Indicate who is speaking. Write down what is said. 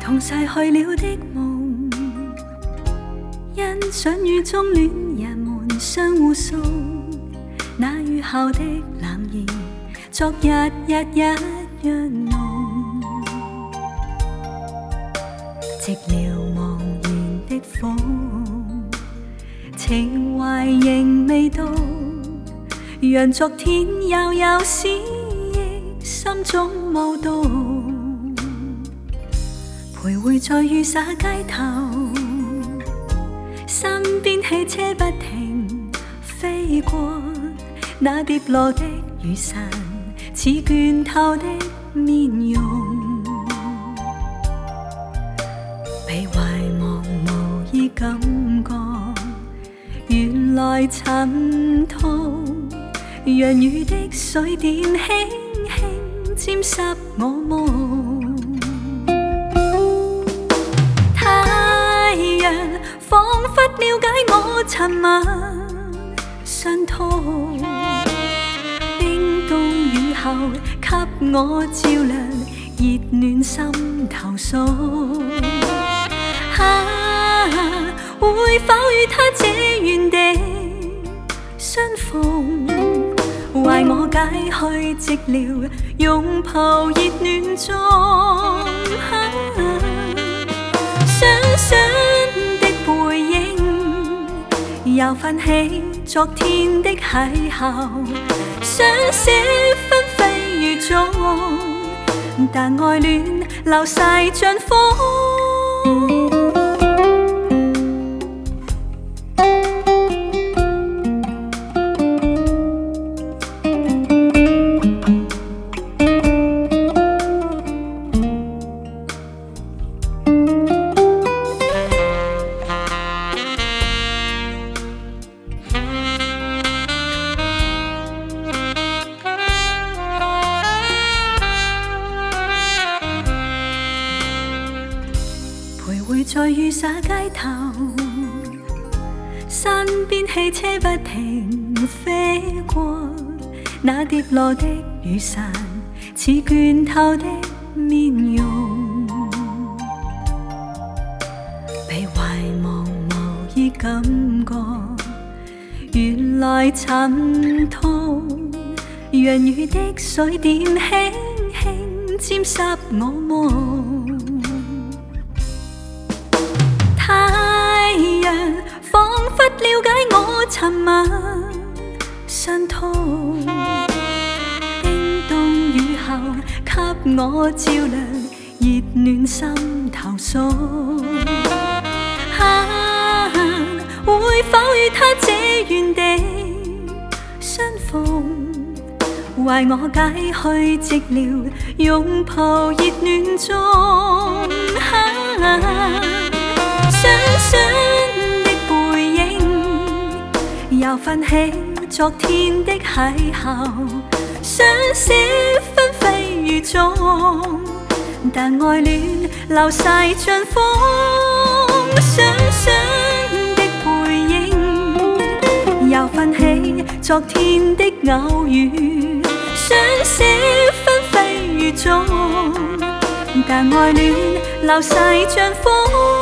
Speaker 1: 同逝去了的夢，欣賞雨中戀人們相互訴，那雨後的冷意，昨日一樣濃。寂寥茫然的風，情懷仍未到，讓昨天悠悠思憶心中舞蹈，徘徊在雨灑街頭，身邊汽車不停飛過，那跌落的雨傘似倦透的面容，被遺忘無意感覺，原來沉痛，讓雨的水點輕輕沾濕我夢。太陽彷彿了解我沉默傷痛，冰凍雨後給我照亮熱暖心頭訴。會否與他這原地相逢？為我解去寂寥，擁抱熱暖中。想想的背影，又泛起昨天的邂逅，想寫紛飛雨中，但愛戀流逝像風。在雨灑街頭，身邊汽車不停飛過，那跌落的雨傘似倦透的面容，被遺忘無意感覺，原來沉痛，讓雨的水點輕輕沾濕我夢。太陽彷彿了解我沉默傷痛，冰凍雨後給我照亮熱暖心頭訴。會否與他這原地相逢？為我解去寂寥，擁抱熱暖中。想想的背影，又泛起昨天的邂逅，想寫紛飛雨中，但愛戀流逝像風。想想的背影，又泛起昨天的偶遇，想寫紛飛雨中，但愛戀流逝像風。